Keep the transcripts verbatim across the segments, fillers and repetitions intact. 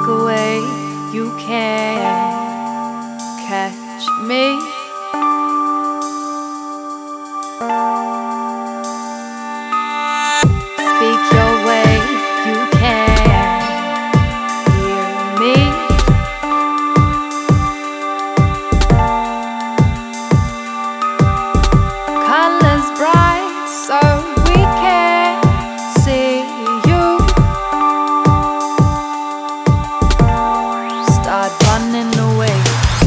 Walk away, you can't catch me. Speak your way, you can't hear me. Colors bright, so we can see you. Start running away.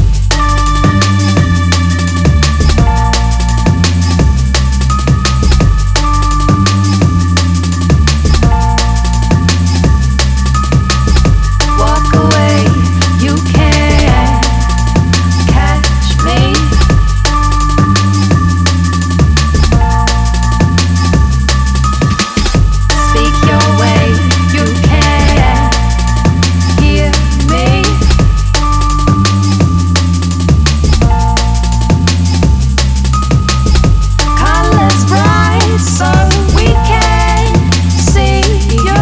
Walk away, you can't catch me. Speak your way, you can't hear me. Colors bright, so we can see you.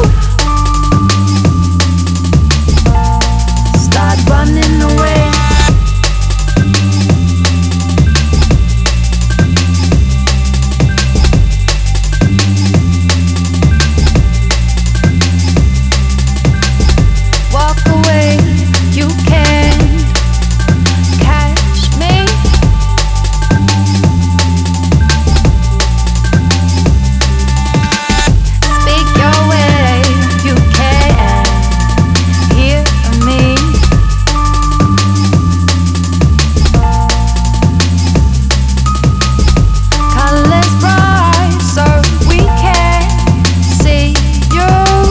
Start running away. Walk away, you can't catch me. Speak your way, you can't hear me. Colors bright, so we can see you.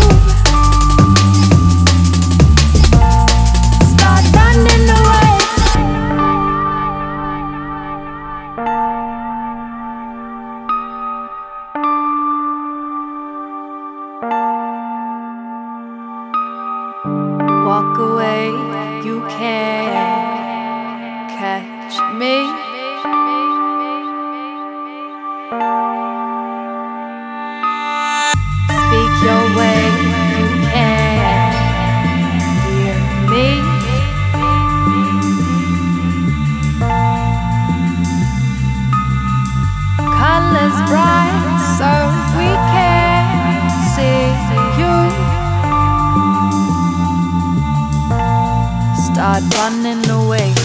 Start running away. Walk away, you can't catch me. Speak your way, you can't hear me. Colors bright, so we can see you. Start running away.